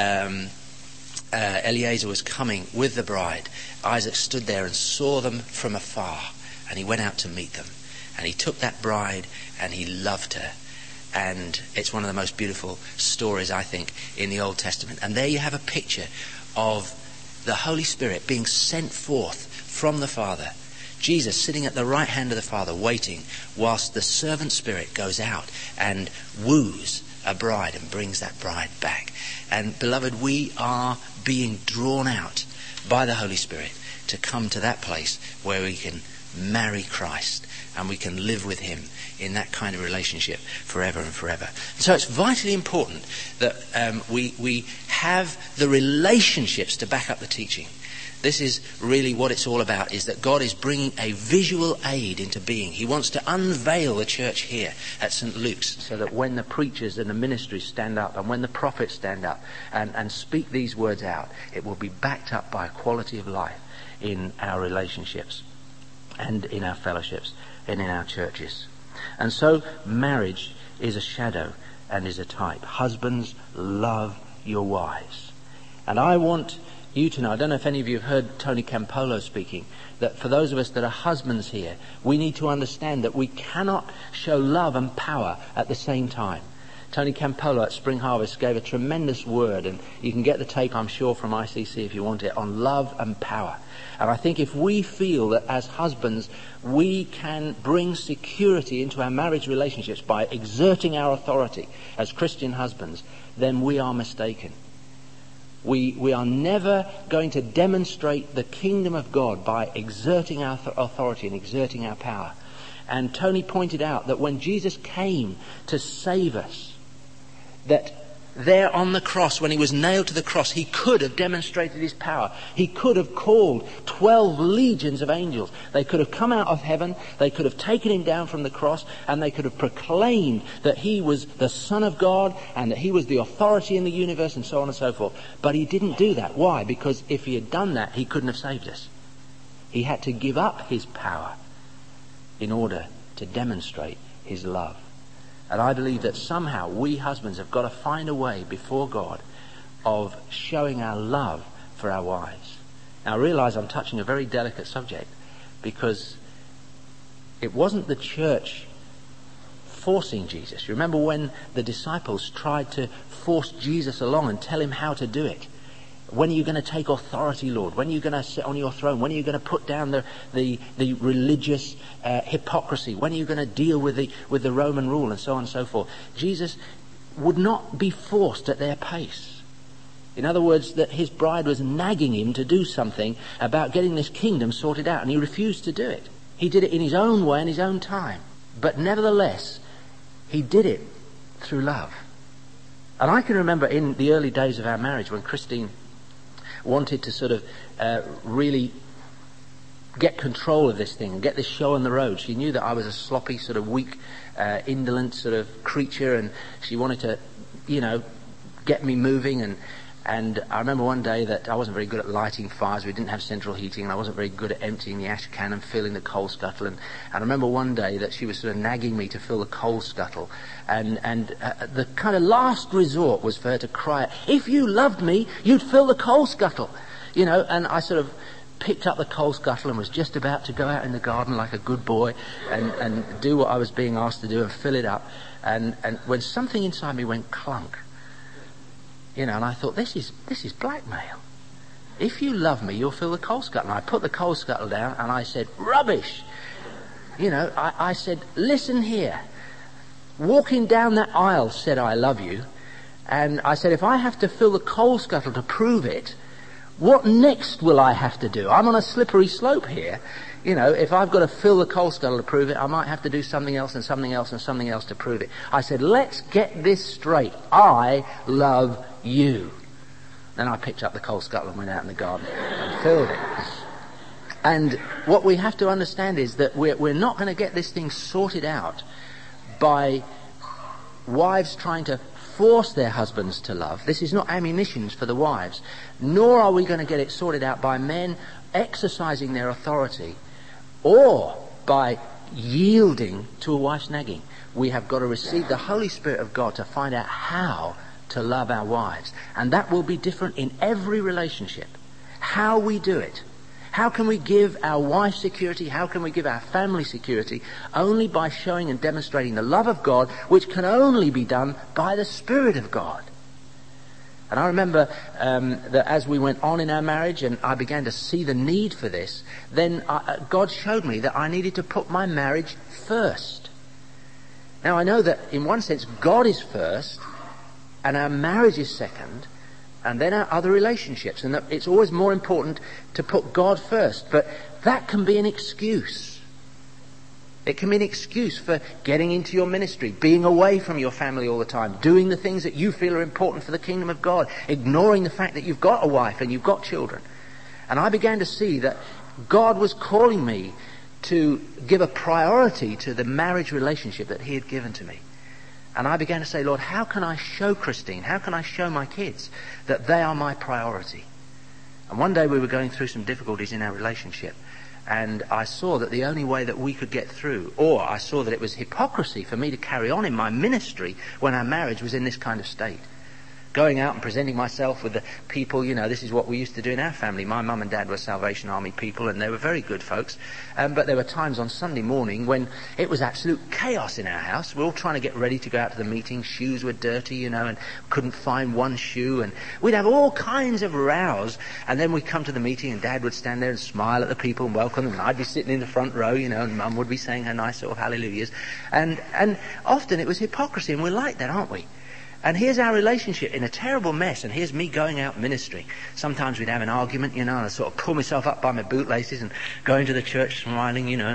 Eliezer was coming with the bride, Isaac stood there and saw them from afar, and he went out to meet them. And he took that bride and he loved her. And it's one of the most beautiful stories, I think, in the Old Testament. And there you have a picture of the Holy Spirit being sent forth from the Father. Jesus sitting at the right hand of the Father, waiting whilst the servant spirit goes out and woos a bride and brings that bride back. And beloved, we are being drawn out by the Holy Spirit to come to that place where we can marry Christ and we can live with him in that kind of relationship forever and forever. So it's vitally important that we have the relationships to back up the teaching. This is really what it's all about, is that God is bringing a visual aid into being. He wants to unveil the church here at St. Luke's, so that when the preachers and the ministries stand up and when the prophets stand up and speak these words out, it will be backed up by a quality of life in our relationships and in our fellowships and in our churches. And so marriage is a shadow and is a type. Husbands, love your wives. And I want you to know, I don't know if any of you have heard Tony Campolo speaking, that for those of us that are husbands here, we need to understand that we cannot show love and power at the same time. Tony Campolo at Spring Harvest gave a tremendous word, and you can get the tape, I'm sure, from ICC if you want it, on love and power. And I think if we feel that as husbands we can bring security into our marriage relationships by exerting our authority as Christian husbands, then we are mistaken. We are never going to demonstrate the kingdom of God by exerting our authority and exerting our power. And Tony pointed out that when Jesus came to save us, that there on the cross, when he was nailed to the cross, he could have demonstrated his power. He could have called 12 legions of angels. They could have come out of heaven, they could have taken him down from the cross, and they could have proclaimed that he was the Son of God and that he was the authority in the universe and so on and so forth. But he didn't do that. Why? Because if he had done that, he couldn't have saved us. He had to give up his power in order to demonstrate his love. And I believe that somehow we husbands have got to find a way before God of showing our love for our wives. Now I realise I'm touching a very delicate subject, because it wasn't the church forcing Jesus. You remember when the disciples tried to force Jesus along and tell him how to do it? When are you going to take authority, Lord? When are you going to sit on your throne? When are you going to put down the religious hypocrisy? When are you going to deal with the Roman rule and so on and so forth? Jesus would not be forced at their pace. In other words, that his bride was nagging him to do something about getting this kingdom sorted out, and he refused to do it. He did it in his own way and his own time. But nevertheless, he did it through love. And I can remember in the early days of our marriage when Christine wanted to sort of really get control of this thing and get this show on the road. She knew that I was a sloppy, sort of weak, indolent sort of creature, and she wanted to, get me moving. And I remember one day that I wasn't very good at lighting fires. We didn't have central heating, and I wasn't very good at emptying the ash can and filling the coal scuttle. And I remember one day that she was sort of nagging me to fill the coal scuttle. And the kind of last resort was for her to cry, "If you loved me, you'd fill the coal scuttle." And I sort of picked up the coal scuttle and was just about to go out in the garden like a good boy and do what I was being asked to do and fill it up. And when something inside me went clunk, and I thought, this is blackmail. If you love me, you'll fill the coal scuttle. And I put the coal scuttle down and I said, "Rubbish." I said, "Listen here. Walking down that aisle said I love you. And I said, if I have to fill the coal scuttle to prove it, What next will I have to do? I'm on a slippery slope here. You know, if I've got to fill the coal scuttle to prove it, I might have to do something else and something else and something else to prove it. I said, let's get this straight. I love you. Then I picked up the coal scuttle and went out in the garden and filled it. And what we have to understand is that we're not going to get this thing sorted out by wives trying to force their husbands to love. This is not ammunition for the wives. Nor are we going to get it sorted out by men exercising their authority or by yielding to a wife's nagging. We have got to receive the Holy Spirit of God to find out how to love our wives. And that will be different in every relationship. How we do it. How can we give our wife security? How can we give our family security? Only by showing and demonstrating the love of God, which can only be done by the Spirit of God. And I remember that as we went on in our marriage and I began to see the need for this, then God showed me that I needed to put my marriage first. Now I know that in one sense God is first and our marriage is second, and then our other relationships, and that it's always more important to put God first. But that can be an excuse. It can be an excuse for getting into your ministry, being away from your family all the time, doing the things that you feel are important for the kingdom of God, ignoring the fact that you've got a wife and you've got children. And I began to see that God was calling me to give a priority to the marriage relationship that He had given to me. And I began to say, Lord, how can I show Christine, how can I show my kids that they are my priority? And one day we were going through some difficulties in our relationship, and I saw that the only way that we could get through, or I saw that it was hypocrisy for me to carry on in my ministry when our marriage was in this kind of state. Going out and presenting myself with the people, you know, this is what we used to do in our family. My mum and dad were Salvation Army people, and they were very good folks. But there were times on Sunday morning when it was absolute chaos in our house. We were all trying to get ready to go out to the meeting. Shoes were dirty, you know, and couldn't find one shoe. And we'd have all kinds of rows. And then we'd come to the meeting, and Dad would stand there and smile at the people and welcome them. And I'd be sitting in the front row, you know, and Mum would be saying her nice sort of hallelujahs. And often it was hypocrisy, and we're like that, aren't we? And here's our relationship in a terrible mess, and here's me going out ministering. Sometimes we'd have an argument, you know, and I'd sort of pull myself up by my bootlaces and go into the church smiling, you know,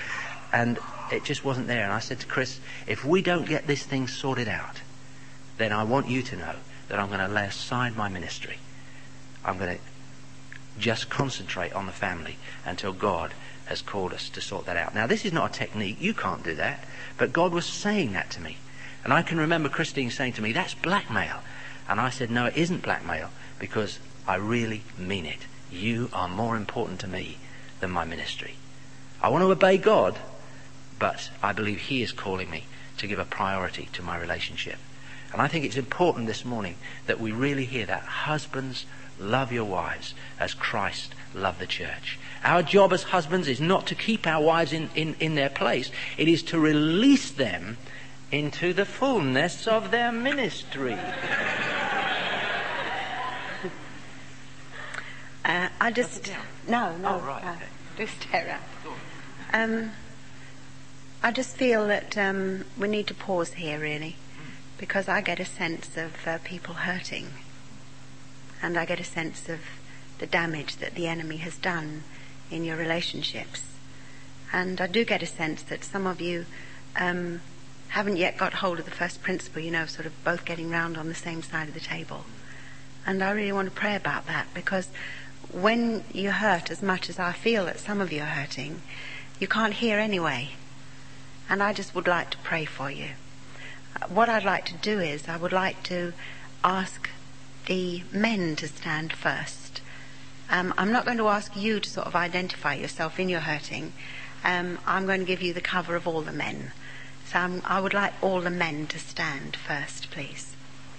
and it just wasn't there. And I said to Chris, if we don't get this thing sorted out, then I want you to know that I'm going to lay aside my ministry. I'm going to just concentrate on the family until God has called us to sort that out. Now, this is not a technique. You can't do that. But God was saying that to me. And I can remember Christine saying to me, that's blackmail. And I said, no, it isn't blackmail, because I really mean it. You are more important to me than my ministry. I want to obey God, but I believe He is calling me to give a priority to my relationship. And I think it's important this morning that we really hear that. Husbands, love your wives as Christ loved the church. Our job as husbands is not to keep our wives in their place. It is to release them into the fullness of their ministry. I just... No. Oh, right, okay. Do stare at. I just feel that we need to pause here, really, because I get a sense of people hurting, and I get a sense of the damage that the enemy has done in your relationships. And I do get a sense that some of you haven't yet got hold of the first principle, you know, sort of both getting round on the same side of the table. And I really want to pray about that, because when you hurt as much as I feel that some of you are hurting, you can't hear anyway. And I just would like to pray for you. What I'd like to do is I would like to ask the men to stand first. I'm not going to ask you to sort of identify yourself in your hurting. I'm going to give you the cover of all the men. So I would like all the men to stand first, please.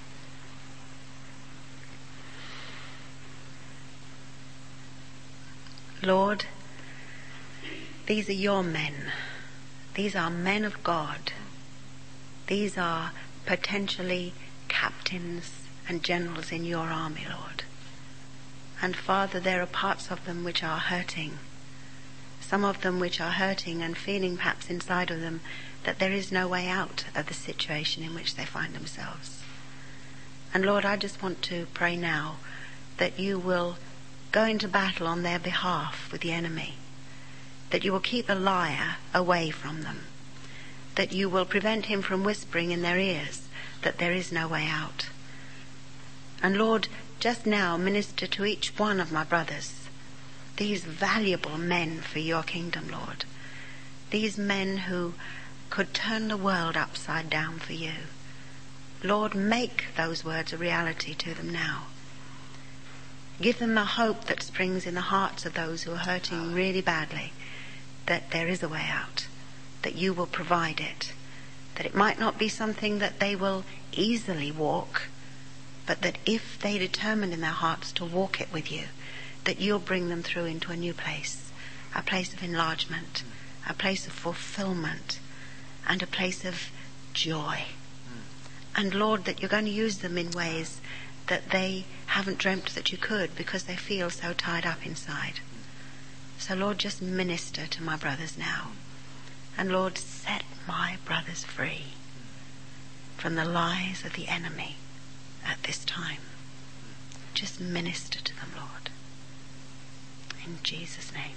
Lord, these are your men. These are men of God. These are potentially captains and generals in your army, Lord. And Father, there are parts of them which are hurting. Some of them which are hurting and feeling perhaps inside of them that there is no way out of the situation in which they find themselves. And Lord, I just want to pray now that you will go into battle on their behalf with the enemy, that you will keep the liar away from them, that you will prevent him from whispering in their ears that there is no way out. And Lord, just now minister to each one of my brothers, these valuable men for your kingdom, Lord, these men who could turn the world upside down for you. Lord, make those words a reality to them now. Give them the hope that springs in the hearts of those who are hurting really badly, that there is a way out, that you will provide it, that it might not be something that they will easily walk, but that if they determine in their hearts to walk it with you, that you'll bring them through into a new place, a place of enlargement, a place of fulfillment, and a place of joy. And Lord, that you're going to use them in ways that they haven't dreamt that you could, because they feel so tied up inside. So Lord, just minister to my brothers now. And Lord, set my brothers free from the lies of the enemy at this time. Just minister to them, Lord. In Jesus' name.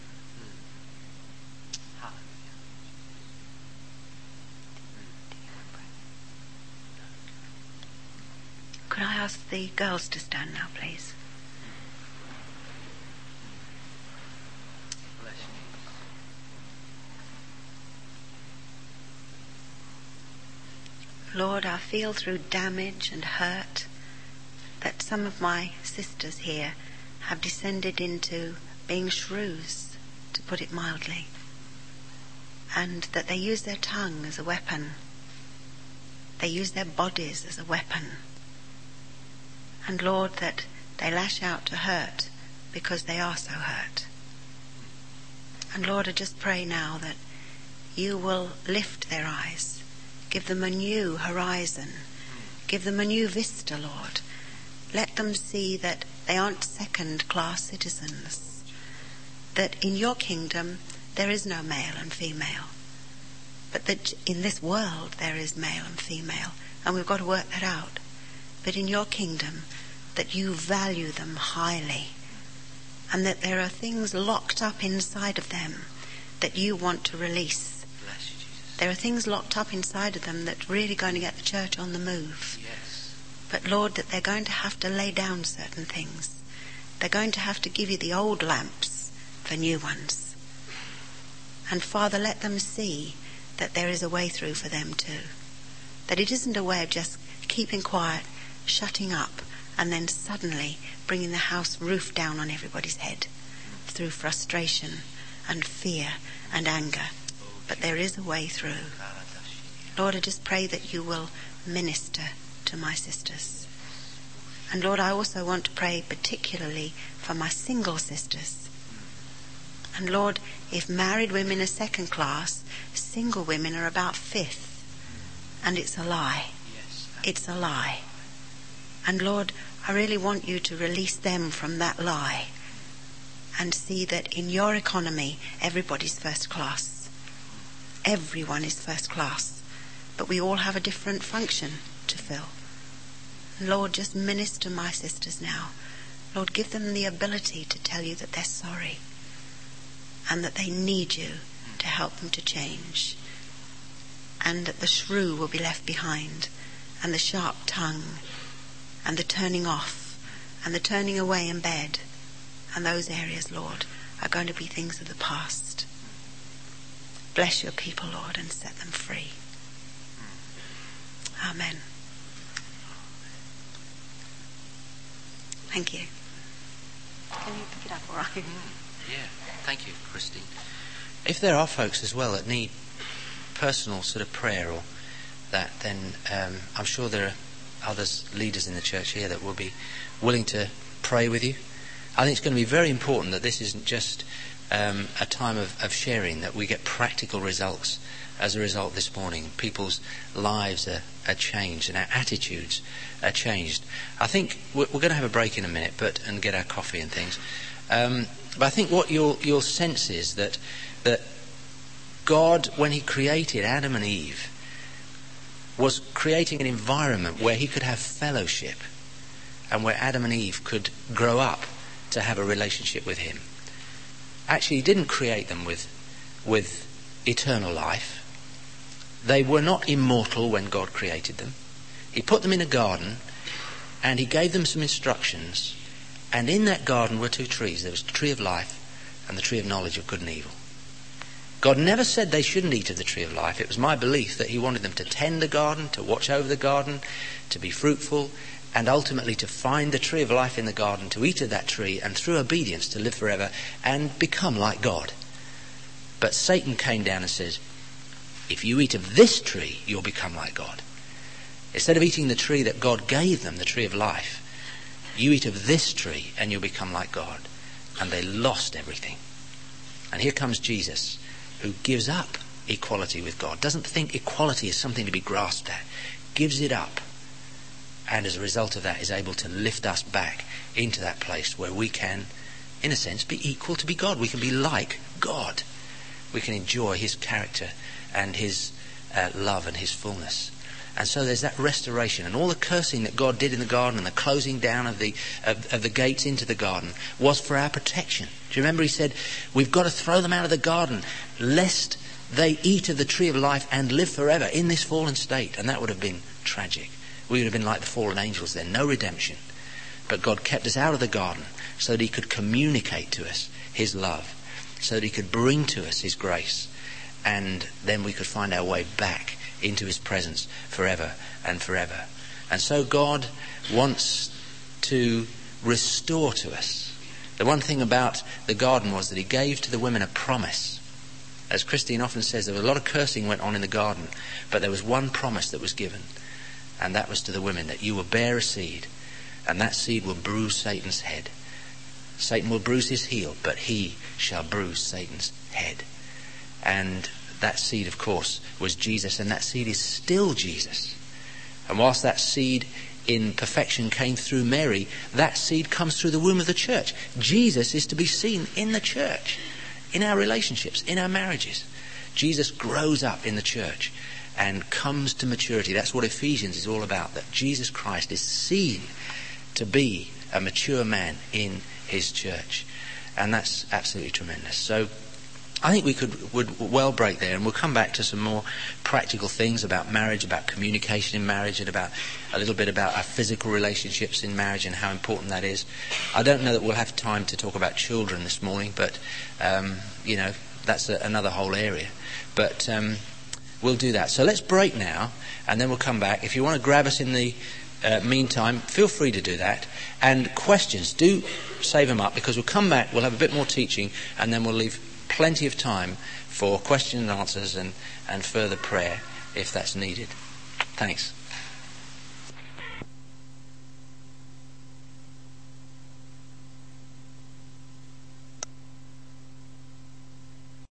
Could I ask the girls to stand now, please? Lord, I feel through damage and hurt that some of my sisters here have descended into being shrews, to put it mildly, and that they use their tongue as a weapon. They use their bodies as a weapon. And Lord, that they lash out to hurt because they are so hurt. And Lord, I just pray now that you will lift their eyes, give them a new horizon, give them a new vista, Lord. Let them see that they aren't second-class citizens, that in your kingdom there is no male and female, but that in this world there is male and female, and we've got to work that out. But in your kingdom, that you value them highly, and that there are things locked up inside of them that you want to release. Bless you, Jesus. There are things locked up inside of them that are really going to get the church on the move. Yes. But Lord, that they're going to have to lay down certain things. They're going to have to give you the old lamps for new ones. And Father, let them see that there is a way through for them too. That it isn't a way of just keeping quiet, shutting up, and then suddenly bringing the house roof down on everybody's head through frustration and fear and anger. But there is a way through. Lord, I just pray that you will minister to my sisters. And Lord, I also want to pray particularly for my single sisters. And Lord, if married women are second class, single women are about fifth. And it's a lie. It's a lie. And Lord, I really want you to release them from that lie and see that in your economy, everybody's first class. Everyone is first class. But we all have a different function to fill. Lord, just minister my sisters now. Lord, give them the ability to tell you that they're sorry and that they need you to help them to change, and that the shrew will be left behind, and the sharp tongue, and the turning off, and the turning away in bed, and those areas, Lord, are going to be things of the past. Bless your people, Lord, and set them free. Amen. Thank you. Can you pick it up all right? Yeah, thank you, Christine. If there are folks as well that need personal sort of prayer or that, then I'm sure there are others, leaders in the church here, that will be willing to pray with you. I think it's going to be very important that this isn't just a time of sharing, that we get practical results as a result this morning. People's lives are changed and our attitudes are changed. I think we're going to have a break in a minute and get our coffee and things. But I think what you'll sense is that God, when he created Adam and Eve, was creating an environment where he could have fellowship and where Adam and Eve could grow up to have a relationship with him. Actually, he didn't create them with eternal life. They were not immortal when God created them. He put them in a garden and he gave them some instructions. And in that garden were two trees. There was the tree of life and the tree of knowledge of good and evil. God never said they shouldn't eat of the tree of life. It was my belief that he wanted them to tend the garden, to watch over the garden, to be fruitful, and ultimately to find the tree of life in the garden, to eat of that tree, and through obedience to live forever and become like God. But Satan came down and says, if you eat of this tree, you'll become like God. Instead of eating the tree that God gave them, the tree of life, you eat of this tree and you'll become like God. And they lost everything. And here comes Jesus, who gives up equality with God, doesn't think equality is something to be grasped at, gives it up, and as a result of that is able to lift us back into that place where we can, in a sense, be equal to be God. We can be like God. We can enjoy his character and his love and his fullness. And so there's that restoration, and all the cursing that God did in the garden and the closing down of the gates into the garden was for our protection. Do you remember he said, we've got to throw them out of the garden lest they eat of the tree of life and live forever in this fallen state? And that would have been tragic. We would have been like the fallen angels then, no redemption. But God kept us out of the garden so that he could communicate to us his love, so that he could bring to us his grace, and then we could find our way back into his presence forever and forever. And so God wants to restore to us. The one thing about the garden was that he gave to the women a promise. As Christine often says, there was a lot of cursing went on in the garden, but there was one promise that was given, and that was to the women, that you will bear a seed, and that seed will bruise Satan's head. Satan will bruise his heel, but he shall bruise Satan's head. And that seed, of course, was Jesus, and that seed is still Jesus. And whilst that seed in perfection came through Mary, that seed comes through the womb of the church. Jesus is to be seen in the church, in our relationships, in our marriages. Jesus grows up in the church and comes to maturity. That's what Ephesians is all about, that Jesus Christ is seen to be a mature man in his church. And that's absolutely tremendous. So I think would well break there, and we'll come back to some more practical things about marriage, about communication in marriage, and about a little bit about our physical relationships in marriage and how important that is. I don't know that we'll have time to talk about children this morning, but that's another whole area. But we'll do that. So let's break now, and then we'll come back. If you want to grab us in the meantime, feel free to do that. And questions, do save them up, because we'll come back, we'll have a bit more teaching, and then we'll leave plenty of time for questions and answers and further prayer if that's needed. Thanks.